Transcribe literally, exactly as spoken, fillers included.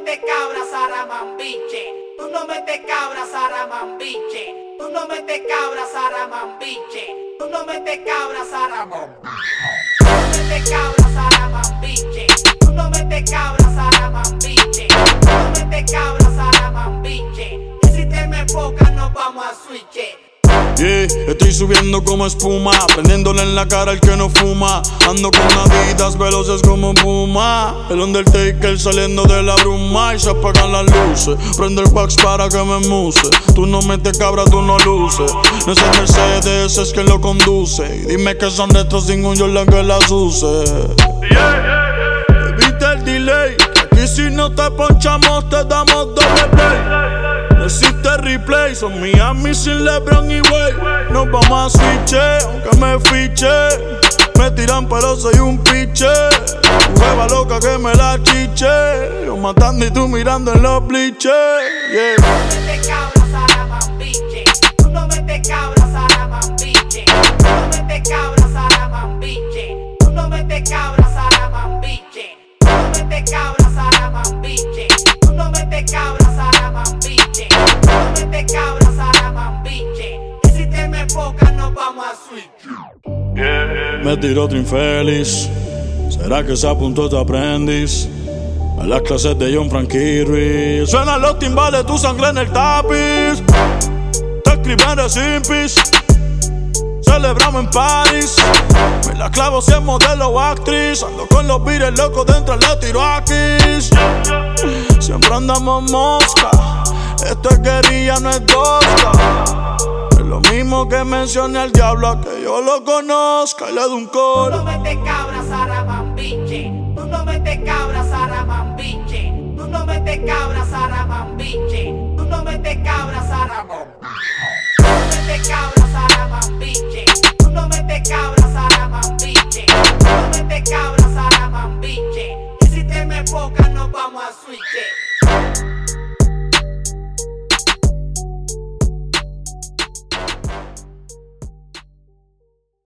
metes cabra, Saramambiche. Tú no metes cabra, Saramambiche. Tú no metes cabra, Saramambiche. Tú no metes cabra, Saramambiche. Tú no metes cabra, Saramambiche. Tú no metes cabra, Saramambiche. Tú no metes cabra, Saramambiche. Y si te me enfocas, nos vamos a switch. Yeah, estoy subiendo como espuma, prendiéndole en la cara al que no fuma. Ando con Adidas veloces como Puma. El Undertaker saliendo de la bruma y se apagan las luces. Prende el wax para que me muse. Tú no metes cabra, tú no luces. No es el Mercedes, es quien lo conduce. Y dime que son retros sin un Jordan que las use. Evita el delay, aquí si no te ponchamos te damos doble play. No existe replay, son Miami sin LeBron y Wade. Nos vamos a switch, aunque me fiche. Me tiran pero soy un piche. Hueva loca que me la chiche. Yo matando y tú mirando en los bleachers. Yeah. Tú no metes cabra, Saramambiche. Tú no metes cabra, Saramambiche. Tú no metes cabra, Saramambiche. Tú no metes cabra, Saramambiche. Tú no metes cabra, Saramambiche. Tú no metes cabra, Saramambiche. Tú no metes cabra, Saramambiche. Y si te me enfocas, nos vamos a switch. Me tiró otro infeliz. ¿Será que se apuntó tu aprendiz a las clases de John Frankie? Suenan los timbales, tu sangre en el tapiz. Te escriben de simpis. Celebramos en París. Me la clavo si es modelo o actriz. Ando con los vires locos dentro, le tiro aquí. Siempre andamos mosca. Esto es guerrilla, no es tosca. Es lo mismo que mencioné al diablo a que yo lo conozca y le doy un Tú coro. no metes cabra, Saramambiche. Tú no metes cabra, Saramambiche. Tú no metes cabra, Saramambiche. Tú no metes cabra, Saramambiche. Tú no metes cabra, Saramambiche. Tú no metes cabra, Saramambiche. Tú no metes cabra, Saramambiche. Y si te me enfocas, nos vamos a switch.